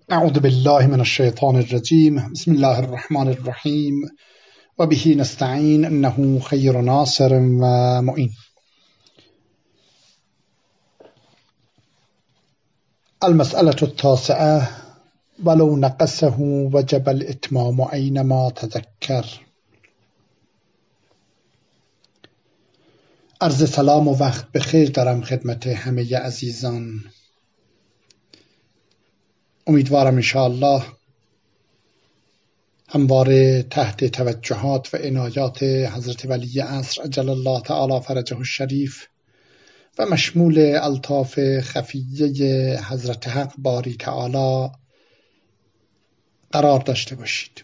أعوذ بالله من الشيطان الرجيم. بسم الله الرحمن الرحيم وبه نستعين إنه خير ناصر ومعين. المسألة 9: ولو نقصه وجب الإتمام أينما تذكر. عرض سلام و وقت بخیر دارم خدمت همه عزیزان. امیدوارم انشاءالله همواره تحت توجهات و عنایات حضرت ولی عصر عجل الله تعالی فرجه الشریف و مشمول الطاف خفیه حضرت حق باری تعالی قرار داشته باشید.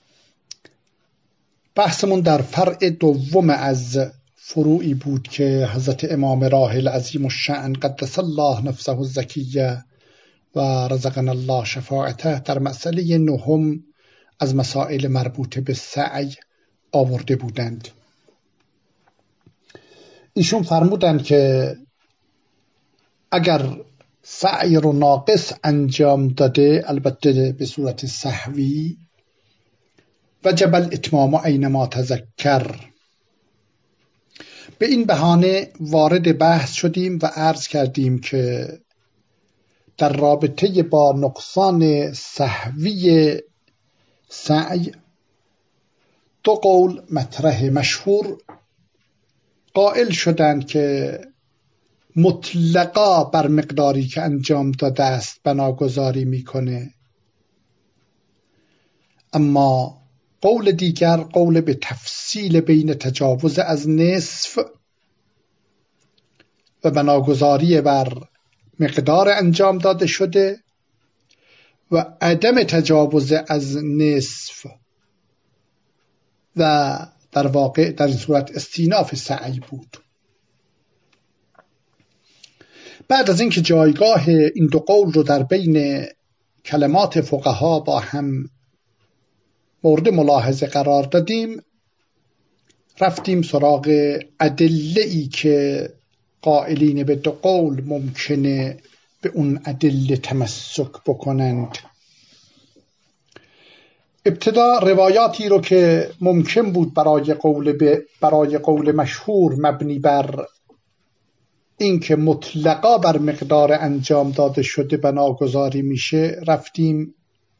بحثمون در فرع دوم از فروعی بود که حضرت امام راحل عظیم الشأن قدس الله نفسه الزکیه و رزقنا الله شفاعته در مسئله 9 از مسائل مربوط به سعی آورده بودند. ایشون فرمودند که اگر سعی رو ناقص انجام داده، البته به صورت سهوی، وجب الاتمام اینما تذکر. به این بهانه وارد بحث شدیم و عرض کردیم که در رابطه با نقصان سهوی سعی 2 قول مطرح. مشهور قائل شدند که مطلقا بر مقداری که انجام داده است بناگذاری میکنه، اما قول دیگر قول به تفصیل بین تجاوز از نصف و بناگذاری بر مقدار انجام داده شده و عدم تجاوز از نصف و در واقع در این صورت استیناف سعی بود. بعد از اینکه جایگاه این 2 قول رو در بین کلمات فقها با هم مورد ملاحظه قرار دادیم، رفتیم سراغ ادله‌ای که قائلین به 2 قول ممکنه به اون ادله تمسک بکنند. ابتدا روایاتی رو که ممکن بود برای قول مشهور مبنی بر اینکه مطلقا بر مقدار انجام داده شده بناگذاری میشه رفتیم.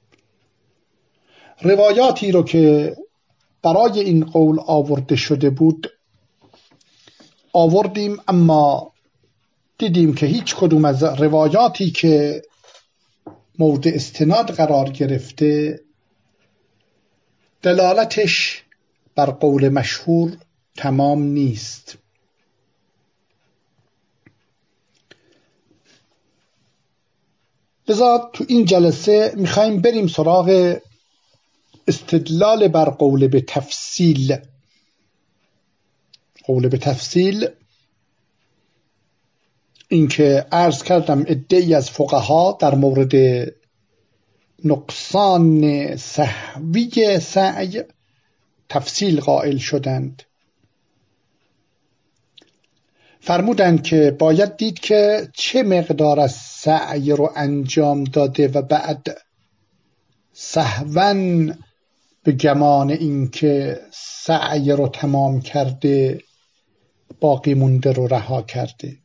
روایاتی رو که برای این قول آورده شده بود آوردیم، اما دیدیم که هیچ کدوم از روایاتی که مورد استناد قرار گرفته دلالتش بر قول مشهور تمام نیست. لذا تو این جلسه میخوایم بریم سراغ استدلال بر قول به تفصیل. قول به تفصیل این که عرض کردم عده‌ای از فقها در مورد نقصان سهوی سعی تفصیل قائل شدند. فرمودند که باید دید که چه مقدار از سعی رو انجام داده و بعد سهواً به گمان این که سعی رو تمام کرده باقی مونده رو رها کرده.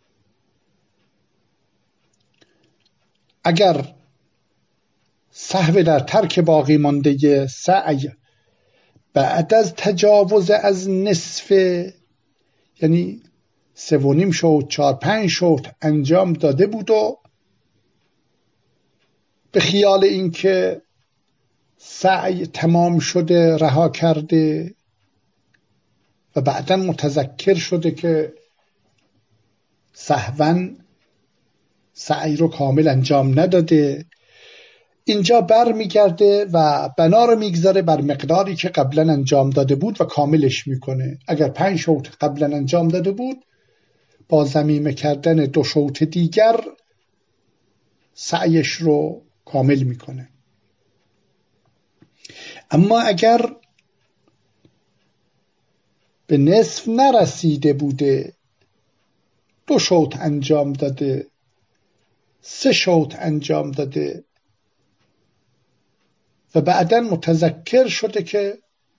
اگر سهو در ترک باقی مانده سعی بعد از تجاوز از نصف، یعنی 3.5 شوط 4-5 شوط انجام داده بود و به خیال این که سعی تمام شده رها کرده و بعداً متذکر شده که سهواً سعی رو کامل انجام نداده، اینجا بر میگرده و بنا رو میگذاره بر مقداری که قبلا انجام داده بود و کاملش میکنه. اگر 5 شوط قبلا انجام داده بود، با ضمیمه کردن 2 شوط دیگر سعیش رو کامل میکنه. اما اگر به نصف نرسیده بوده، 2 شوط انجام داده، 3 شوط انجام داده و بعداً متذکر شده که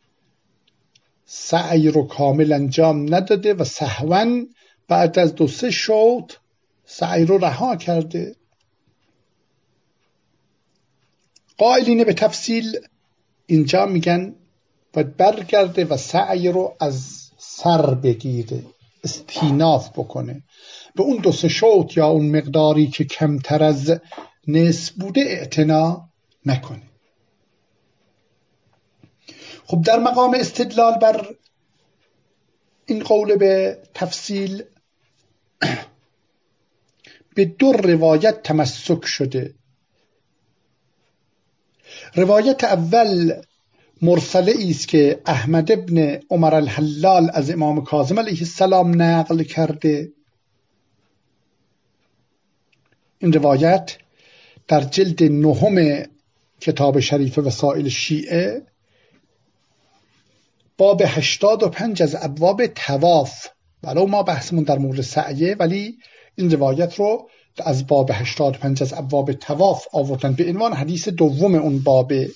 سعی رو کامل انجام نداده و سهواً بعد از 2-3 شوط سعی رو رها کرده. قائلین به تفصیل اینجا میگن باید برگرده و سعی رو از سر بگیره، استیناف بکنه، به اون 2-3 شوط یا اون مقداری که کمتر از نصف بوده اعتنا نکنه. خب در مقام استدلال بر این قول به تفصیل به 2 روایت تمسک شده. روایت اول مرسله است که احمد ابن عمر الحلال از امام کاظم علیه السلام نقل کرده. این روایت در جلد 9 کتاب شریف وسائل شیعه باب 85 از ابواب طواف، ولو ما بحثمون در مورد سعیه ولی این روایت رو از باب 85 از ابواب طواف آوردن به عنوان حدیث دوم اون بابه.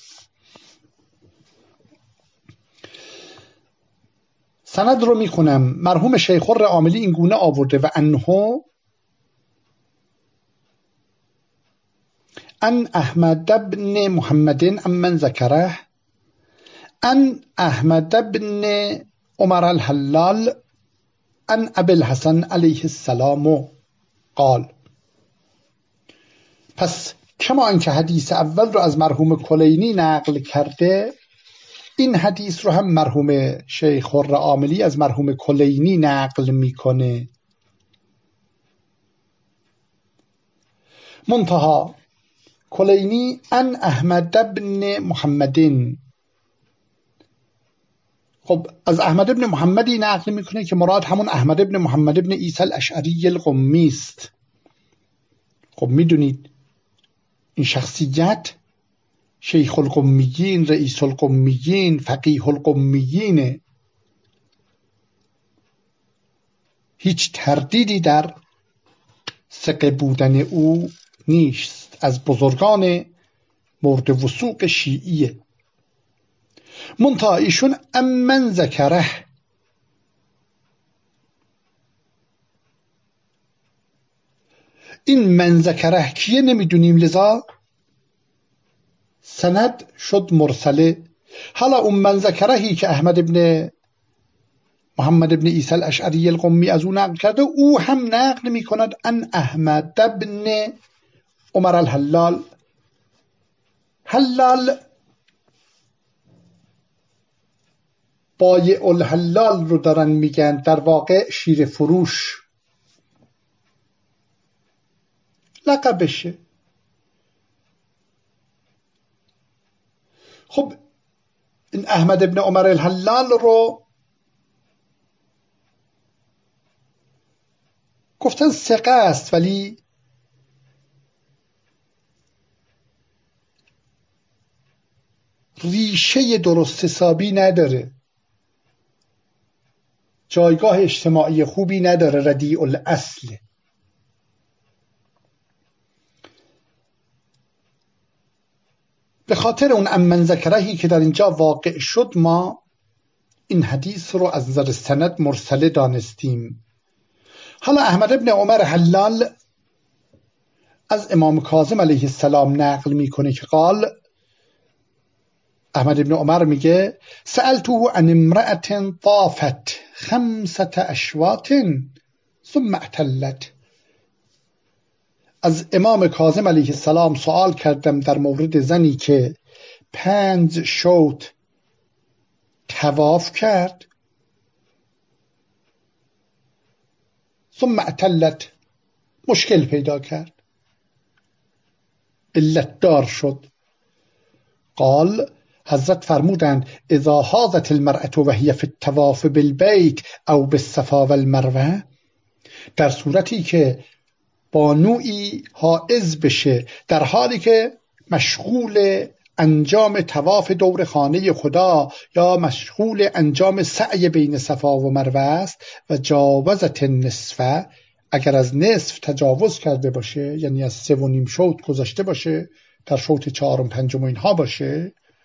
سند رو میخونم. مرحوم شیخ الرعاملی این گونه آورده و انه ان احمد بن محمد امن ذکره ان احمد بن عمر الحلال ان ابی الحسن علیه السلام قال. پس کما اینکه حدیث اول رو از مرحوم کلینی نقل کرده، این حدیث رو هم مرحوم شیخ الرعاملی از مرحوم کلینی نقل میکنه. منتها کلینی ان احمد بن محمدین، خب از احمد بن محمدی نقل میکنه که مراد همون احمد بن محمد بن عیسی الاشعری القمی است. خب میدونید این شخصیت شیخ القمیین، رئیس القمیین، فقیه القمیین، هیچ تردیدی در ثقه بودن او نیست، از بزرگان مورد وثوق شیعیه. منتها ایشون امن ذکره، این من ذکره کیه نمیدونیم، لذا سند شد مرسله. حالا اون من ذکرهی که احمد ابن محمد ابن عیسی الاشعری القمی از او نقل کرده، او هم نقل می کند ان احمد ابن عمر الحلال. حلال بایع الحلال رو دارن میگن، در واقع شیر فروش لقبشه. خب این احمد ابن عمر الحلال رو گفتن ثقه است ولی ریشه درست حسابی نداره، جایگاه اجتماعی خوبی نداره، ردیع الاصل. به خاطر اون امن ذکرهی که در اینجا واقع شد ما این حدیث رو از نظر سند مرسله دانستیم. حالا احمد ابن عمر حلال از امام کاظم علیه السلام نقل میکنه که قال، احمد ابن عمر میگه سألته عن امرأة طافت 5 اشواط ثم اعتلت. از امام کاظم علیه السلام سوال کردم در مورد زنی که 5 شوط طواف کرد، ثم اعتلت، مشکل پیدا کرد، علت دار شد. قال، حضرت فرمودند اذا حاضت المرأة وهي في الطواف بالبيت او بالصفا والمروه، در صورتی که بانویی حائض بشه در حالی که مشغول انجام طواف دور خانه خدا یا مشغول انجام سعی بین صفا و مروه است و جاوزت النصف، اگر از نصف تجاوز کرده باشه، یعنی از 3.5 شوط گذشته باشه، در شوط 4 و 5 اینها باشه،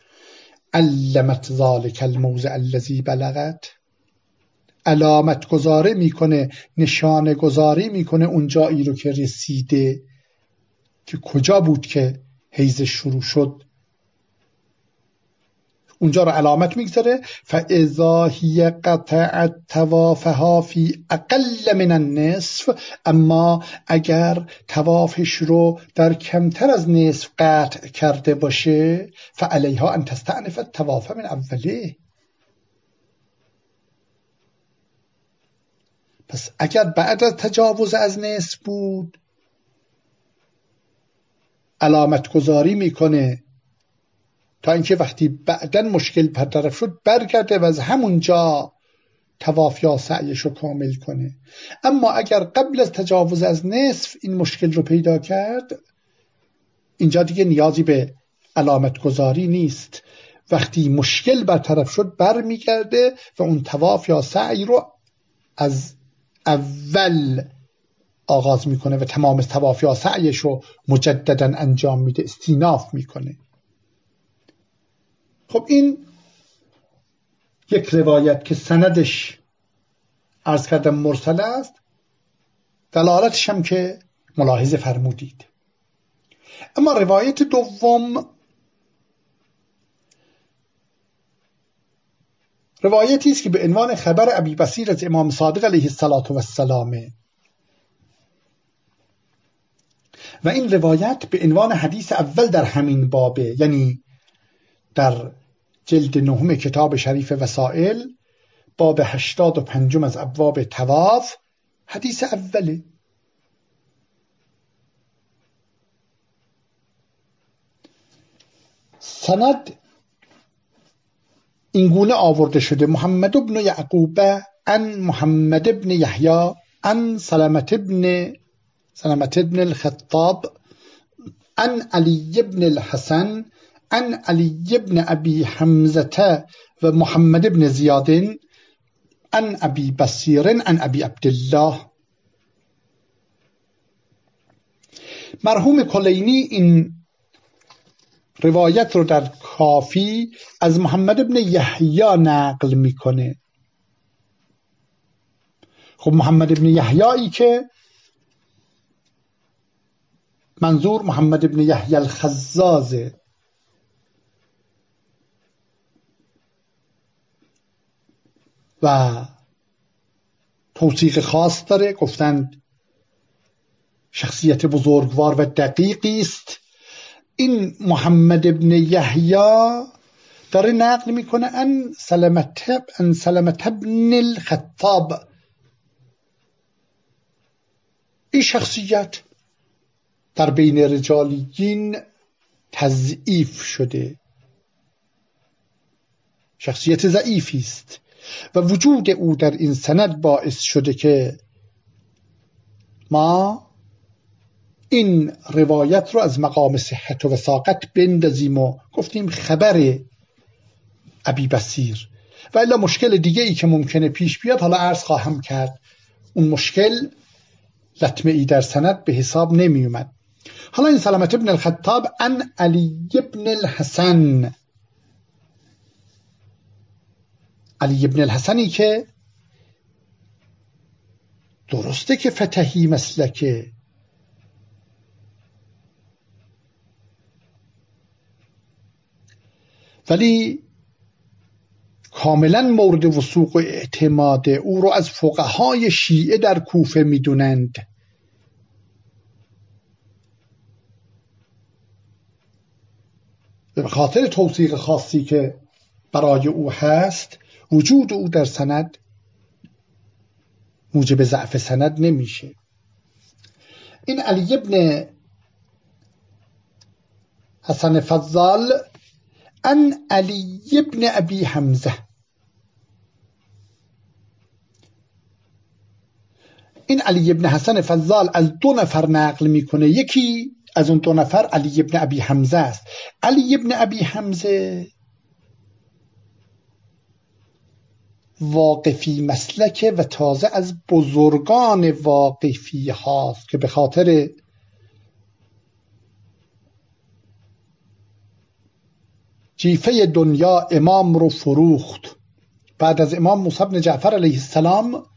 علمت ذلک الموضع الذی بلغت، علامت گذاره میکنه، نشانه گذاری میکنه اون جایی رو که رسیده، که کجا بود که حیض شروع شد، اونجا رو علامت میگذاره. فاذا هی قطعت طوافها فی اقل من النصف، اما اگر طوافش رو در کمتر از نصف قطع کرده باشه، فعلیها ان تستأنف الطواف من اوله. پس اگر بعد از تجاوز از نصف بود، علامت گذاری میکنه تا اینکه وقتی بعداً مشکل برطرف شد برگرده و از همونجا طواف یا سعیش رو کامل کنه. اما اگر قبل از تجاوز از نصف این مشکل رو پیدا کرد، اینجا دیگه نیازی به علامت گذاری نیست. وقتی مشکل برطرف شد برمیگرده و اون طواف یا سعی رو از اول آغاز میکنه و تمام طواف یا سعیش رو مجددا انجام میده، استیناف میکنه. خب این یک روایت که سندش عرض کردم مرسل است، دلالتش هم که ملاحظه فرمودید. اما روایت دوم روایتی است که به عنوان خبر ابی بصیر از امام صادق علیه السلام و این روایت به عنوان حدیث اول در همین بابه، یعنی در جلد 9 کتاب شریف وسائل، باب 85 از ابواب طواف، حدیث اوله. سند اینگونه آورده شده: محمد بن یعقوب عن محمد بن یحیی عن سلمة بن الخطاب عن علی بن الحسن عن علی بن ابی حمزة و محمد بن زیاد عن ابی بصیر عن ابی عبدالله. مرحوم کلینی این روایت رو در کافی از محمد بن یحیی نقل میکنه. خب محمد بن یحیی که منظور محمد بن یحیی الخزازه و توثیق خاص داره، گفتند شخصیت بزرگوار و دقیقی است. این محمد بن یحیی داره نقل میکنه ان سلمة بن الخطاب. این شخصیت در بین رجالیین تضعیف شده، شخصیت ضعیفی است و وجود او در این سند باعث شده که ما این روایت رو از مقام صحت و وثاقت بندازیم و گفتیم خبر ابی بصیر. و الا مشکل دیگه ای که ممکنه پیش بیاد حالا عرض خواهم کرد، اون مشکل لطمه ای در سند به حساب نمی اومد. حالا این سلمة بن الخطاب عن علی بن الحسن، علی بن الحسنی که درسته که فتحی مسلکه، ولی کاملا مورد وثوق و اعتماد. او رو از فقهای شیعه در کوفه میدونند. به خاطر توثیق خاصی که برای او هست، وجود او در سند موجب ضعف سند نمیشه. این علی بن حسن فضال ان علی بن ابی حمزه، این علی بن حسن فضال از 2 نفر نقل میکنه. یکی از اون 2 نفر علی بن ابی حمزه است. علی بن ابی حمزه واقفی مسلکه و تازه از بزرگان واقفی هاست که به خاطر جیفه دنیا امام رو فروخت. بعد از امام موسی بن جعفر علیه السلام،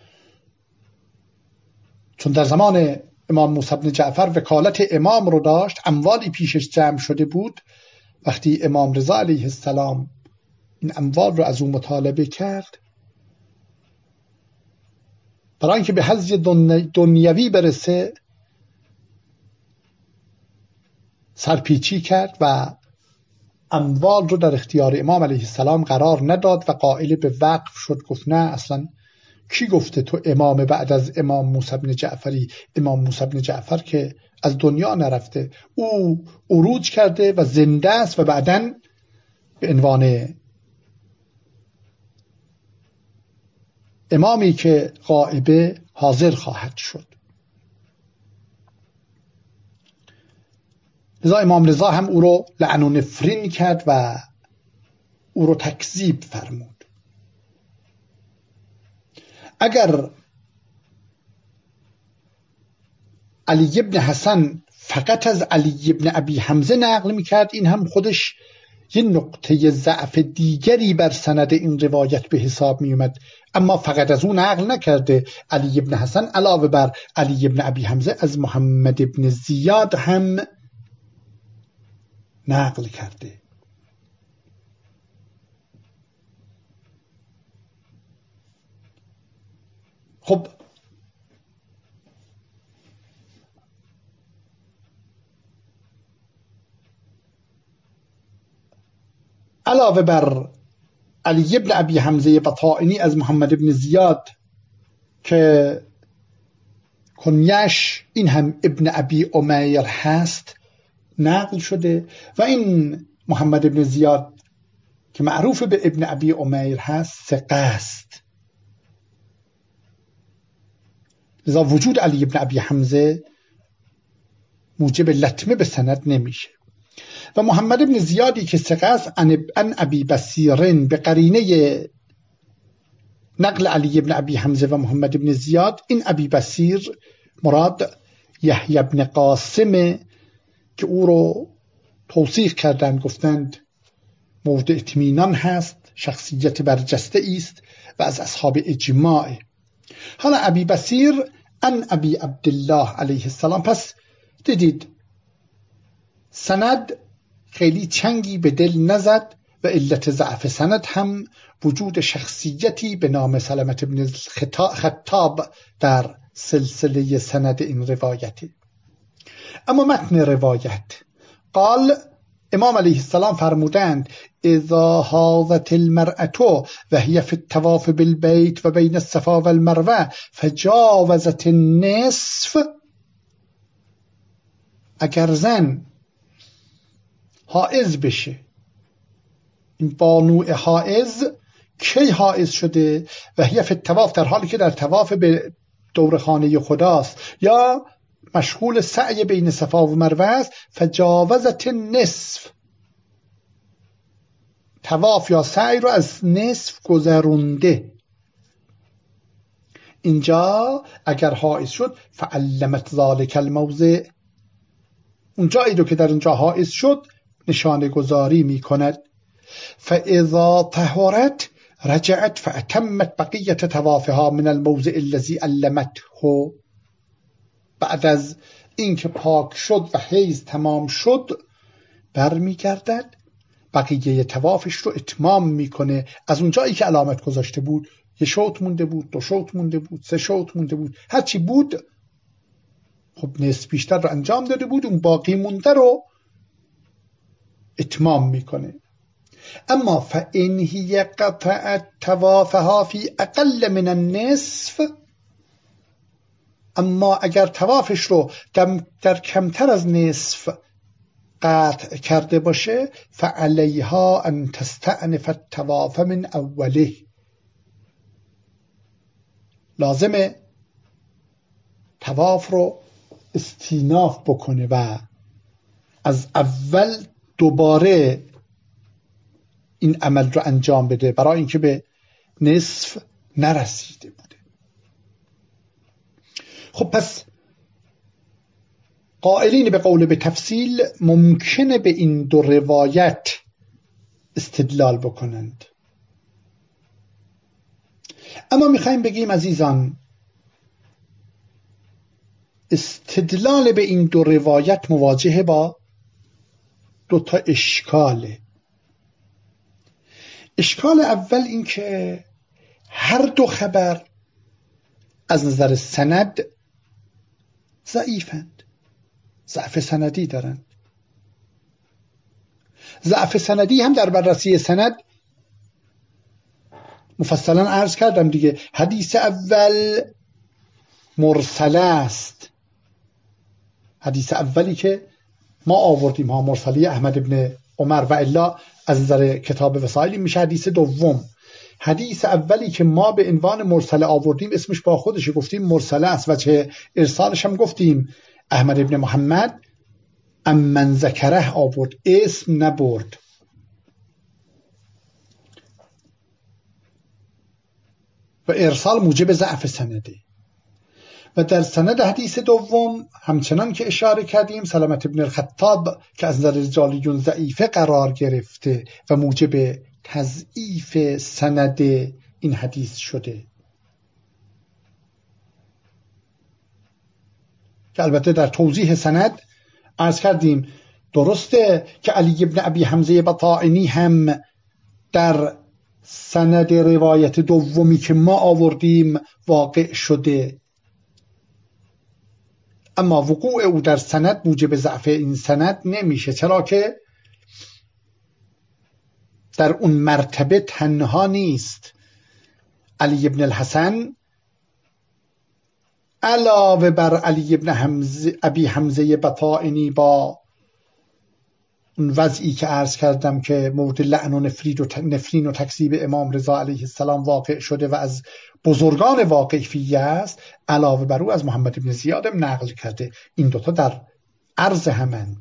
چون در زمان امام موسی بن جعفر وکالت امام رو داشت، اموالی پیشش جمع شده بود، وقتی امام رضا علیه السلام این اموال رو از او مطالبه کرد، برای اینکه به حظ دنیوی برسه سرپیچی کرد و اموال رو در اختیار امام علیه السلام قرار نداد و قائل به وقف شد. گفت نه، اصلا کی گفته تو امام بعد از امام موسی بن جعفری؟ امام موسی بن جعفر که از دنیا نرفته، او عروج کرده و زنده است و بعداً به عنوان امامی که غائبه حاضر خواهد شد. لذا امام رضا هم او رو لعن و نفرین کرد و او رو تکذیب فرمود. اگر علی ابن حسن فقط از علی ابن ابی حمزه نقل میکرد، این هم خودش یه نقطه ضعف دیگری بر سند این روایت به حساب می اومد. اما فقط از اون نقل نکرده. علی ابن حسن علاوه بر علی ابن ابی حمزه از محمد ابن زیاد هم نقل کرده. خب علاوه بر علی ابن ابی حمزه بطائنی از محمد ابن زیاد که کنیش این هم ابن ابی امیر هست نقل شده و این محمد ابن زیاد که معروف به ابن ابی امیر هست ثقه است. لذا وجود علی ابن ابی حمزه موجب لطمه به سند نمیشه. و محمد ابن زیادی که ثقه است ان ابی بصیرن به قرینه نقل علی ابن ابی حمزه و محمد ابن زیاد، این ابی بصیر مراد یحیی ابن قاسم که او رو توثیق کردند، گفتند مورد اطمینان هست، شخصیت برجسته است و از اصحاب اجماع. حالا ابی بصیر ان ابی عبدالله علیه السلام. پس دیدید سند خیلی چنگی به دل نزد و علت ضعف سند هم وجود شخصیتی به نام سلمة بن خطاب در سلسله سند این روایتی. اما متن روایت قال امام علیه السلام فرمودند اذا حاضت المرأة و هي في الطواف بالبيت و بین الصفا و المروه فجاوزت النصف. اگر زن حائض بشه، این بانوع حائض کی حائض شده؟ و هی فی الطواف، در حالی که در طواف به دور خانه خداست یا مشغول سعی بین صفا و مروه است، فجاوزت النصف، طواف یا سعی رو از نصف گذرونده. اینجا اگر حائض شد فعلمت ذالک الموضع، اون جایی رو که در اونجا حائض شد نشانه گذاری می کند. فاذا طهرت رجعت فاتمت بقیه طوافها من الموضع الذي علمته. بعد از اینکه پاک شد و حیض تمام شد برمیگردد بقیه طوافش رو اتمام میکنه. از اون جایی که علامت گذاشته بود، یه شوط مونده بود، 2 شوط مونده بود، 3 شوط مونده بود، هرچی بود خب نصف بیشتر رو انجام داده بود، اون باقی مونده رو اتمام میکنه. اما فإن هي قطعت طوافها في اقل من النصف، اما اگر طوافش رو در کمتر از نصف قطع کرده باشه فعلیها ان تستأنف الطواف من اوله، لازمه طواف رو استیناف بکنه و از اول دوباره این عمل رو انجام بده، برای اینکه به نصف نرسیده بوده. خب پس قائلین به قول به تفصیل ممکنه به این دو روایت استدلال بکنند. اما میخوایم بگیم عزیزان استدلال به این دو روایت مواجه با دو تا اشکاله. اشکال اول این که هر دو خبر از نظر سند ضعیفند، ضعف سندی دارند. ضعف سندی هم در بررسی سند مفصلا عرض کردم دیگه. حدیث اول مرسل است، حدیث اولی که ما آوردیم ها مرسلی احمد ابن عمر، و الا از نظر کتاب وسائل میشه حدیث دوم. حدیث اولی که ما به عنوان مرسل آوردیم اسمش با خودش گفتیم مرسل است و چه ارسالش هم گفتیم احمد ابن محمد امن ذکره آورد، اسم نبرد. و ارسال موجب ضعف سنده. و در سند حدیث دوم همچنان که اشاره کردیم سلامت ابن الخطاب که از نظر رجالیون ضعیفه قرار گرفته و موجب تضعیف سند این حدیث شده، که البته در توضیح سند عرض کردیم درسته که علی ابن ابی حمزه بطائنی هم در سند روایت دومی که ما آوردیم واقع شده، اما وقوع او در سند موجب ضعف این سند نمیشه، چرا که در اون مرتبه تنها نیست. علی ابن الحسن علاوه بر علی ابن ابی حمزه بطائنی با اون وضعی که عرض کردم که مورد لعن و نفرین و تکذیب امام رضا علیه السلام واقع شده و از بزرگان واقع فیه است، علاوه بر او از محمد ابن زیاد نقل کرده. این دوتا در عرض همند.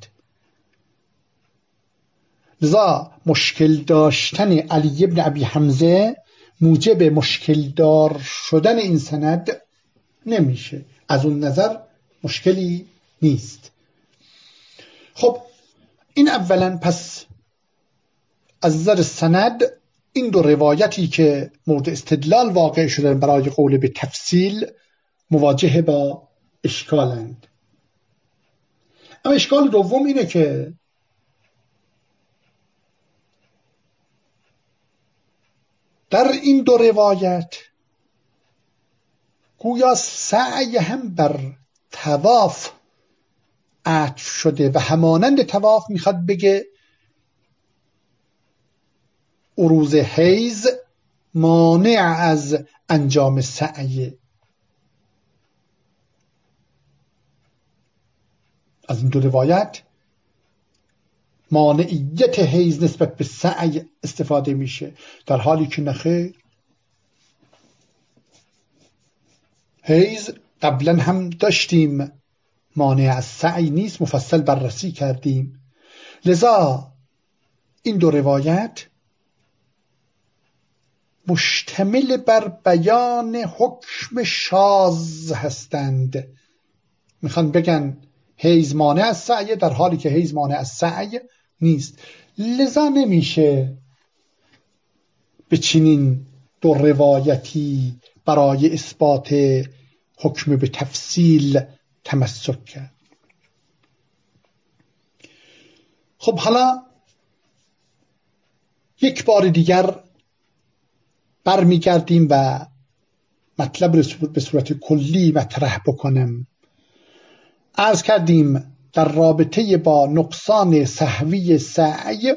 لذا مشکل داشتن علی ابن ابی حمزه موجب مشکل دار شدن این سند نمیشه. از اون نظر مشکلی نیست. خب این اولا. پس از نظر سند این دو روایتی که مورد استدلال واقع شدن برای قول به تفصیل مواجه با اشکالند. اما اشکال دوم اینه که در این دو روایت گویا سعی هم بر طواف عطف شده و همانند طواف میخواد بگه عروض حیض مانع از انجام سعی. از این دو روایت مانعیت حیض نسبت به سعی استفاده میشه، در حالی که نخیر. حیض قبلا هم داشتیم مانع از سعی نیست، مفصل بررسی کردیم. لذا این دو روایت مشتمل بر بیان حکم شاذ هستند. میخوان بگن حیض مانع از سعی در حالی که حیض مانع از سعی نیست. لذا نمیشه به چنین دو روایتی برای اثبات حکم به تفصیل تمسک کرد. خب حالا یک بار دیگر برمیگردیم و مطلب رو به صورت کلی مطرح بکنم. عرض کردیم در رابطه با نقصان سهوی سعی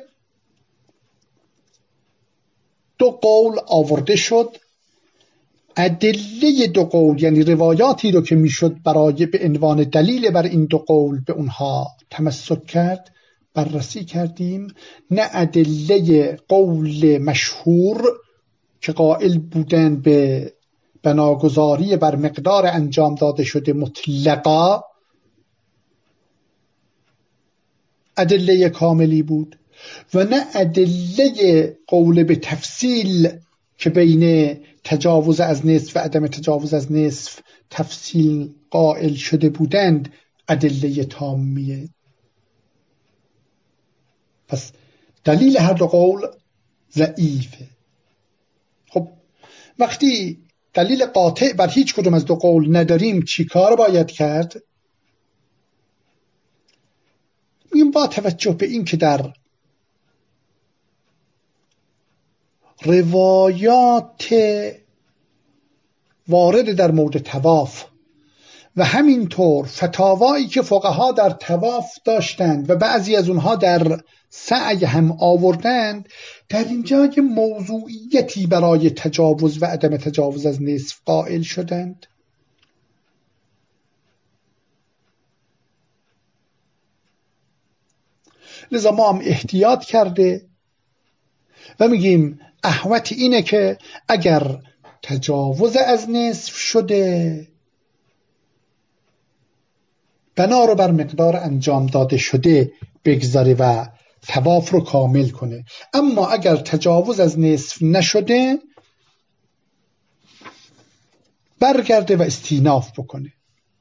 دو قول آورده شد. ادله دو قول یعنی روایاتی رو که میشد برای به عنوان دلیل بر این دو قول به اونها تمسک کرد بررسی کردیم. نه ادله قول مشهور که قائل بودن به بناگذاری بر مقدار انجام داده شده مطلقا ادله کاملی بود، و نه ادله قول به تفصیل که بین تجاوز از نصف و عدم تجاوز از نصف تفصیل قائل شده بودند ادله تامیه. پس دلیل هر دو قول ضعیفه. خب وقتی دلیل قاطع بر هیچ کدوم از دو قول نداریم چی کار باید کرد؟ میگیم با توجه به این که در روایات وارد در مورد طواف و همینطور فتاوایی که فقها در طواف داشتند و بعضی از اونها در سعی هم آوردند، در اینجا یه موضوعیتی برای تجاوز و عدم تجاوز از نصف قائل شدند. لذا ما هم احتیاط کرده و میگیم احوط اینه که اگر تجاوز از نصف شده بنا رو بر مقدار انجام داده شده بگذاره و طواف رو کامل کنه، اما اگر تجاوز از نصف نشده برگرده و استیناف بکنه.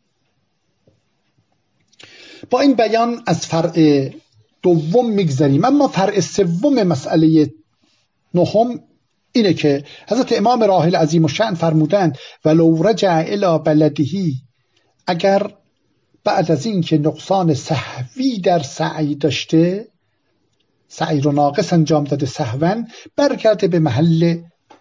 با این بیان از فرع دوم میگذریم. اما فرع سوم مسئله نهم اینه که حضرت امام راحل عظیم الشأن فرمودند ولو رجع الی بلدهی، اگر بعد از این که نقصان سهوی در سعی داشته، سعی رو ناقص انجام داده سهوا، برگرده به محل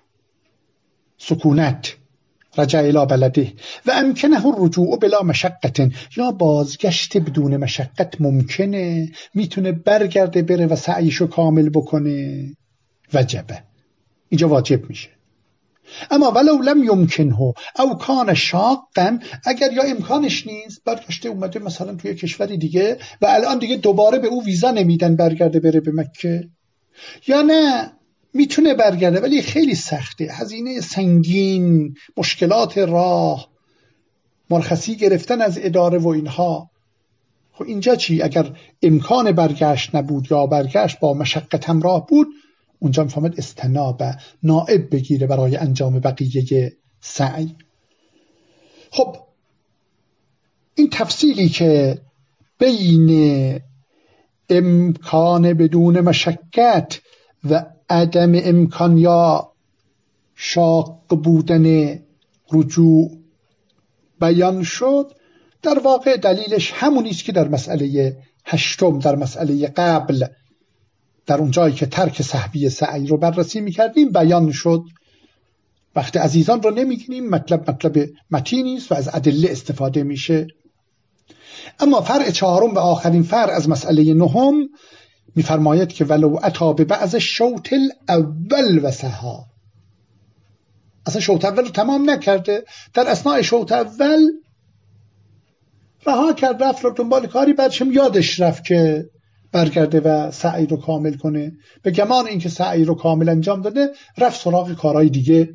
سکونت، رجع الی بلده و امکنه الرجوع بلا مشقت، یا بازگشت بدون مشقت ممکنه، میتونه برگرده بره و سعیشو کامل بکنه، وجبه، اینجا واجب میشه. اما ولو لم یمکنه او کان شاقا، اگر یا امکانش نیست، برگشته اومده مثلا توی کشوری دیگه و الان دیگه دوباره به او ویزا نمیدن برگرده بره به مکه، یا نه میتونه برگرده ولی خیلی سخته، هزینه سنگین، مشکلات راه، مرخصی گرفتن از اداره و اینها. خب اینجا چی؟ اگر امکان برگشت نبود یا برگشت با مشقت همراه بود، اونجا میفهمد استنابه، نائب بگیره برای انجام بقیه سعی. خب این تفصیلی که بین امکان بدون مشقت و عدم امکان یا شاق بودن رجوع بیان شد، در واقع دلیلش همونیست که در مسئله هشتم، در مسئله قبل، در اون جایی که ترک سهوی سعی رو بررسی میکردیم بیان شد. وقت عزیزان رو نمیگیریم، مطلب متینی است و از ادله استفاده میشه. اما فرع چهارم و آخرین فرع از مسئله نهم میفرماید که ولو اتی ببعض شوط الاول و سها، اصلا شوط اول رو تمام نکرده، در اثناء شوط اول رها کرد، رفت رو دنبال کاری، بعدش هم یادش رفت که برگرده و سعی رو کامل کنه، به گمان اینکه سعی رو کامل انجام داده رفت سراغ کارهای دیگه،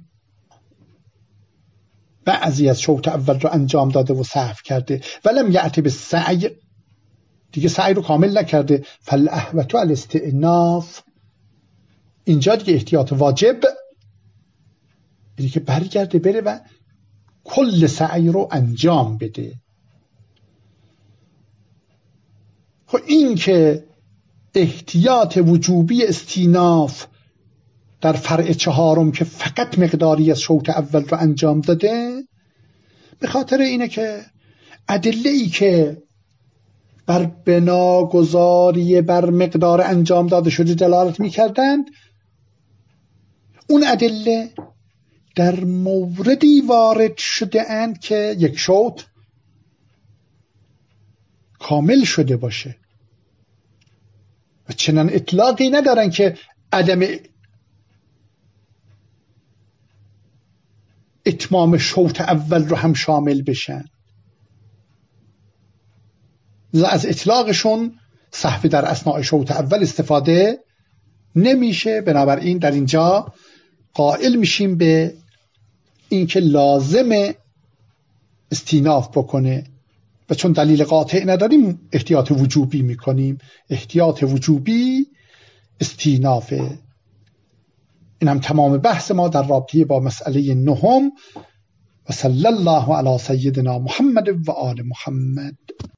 بعضی از شوط اول رو انجام داده و سهو کرده، ولم یأتی بالسعی، دیگه سعی رو کامل نکرده، فالاحوط الاستئناف، اینجا دیگه احتیاط واجب، اینه که برگرده بره و کل سعی رو انجام بده. خب این که احتیاط وجوبی استیناف در فرع چهارم که فقط مقداری از شوط اول رو انجام داده، به خاطر اینه که ادله‌ای که بر بناگذاری بر مقدار انجام داده شده دلالت می‌کردند، اون ادله در موردی وارد شده اند که یک شوط کامل شده باشه و چنان اطلاقی ندارن که عدم اتمام شوط اول رو هم شامل بشن. از اطلاقشون سهو در اثناء شوط اول استفاده نمیشه. بنابراین در اینجا قائل میشیم به اینکه لازم استیناف بکنه و چون دلیل قاطع نداریم احتیاط وجوبی میکنیم. احتیاط وجوبی استینافه. این هم تمام بحث ما در رابطه با مسئله نهم. و صلی الله علی سیدنا محمد و آل محمد.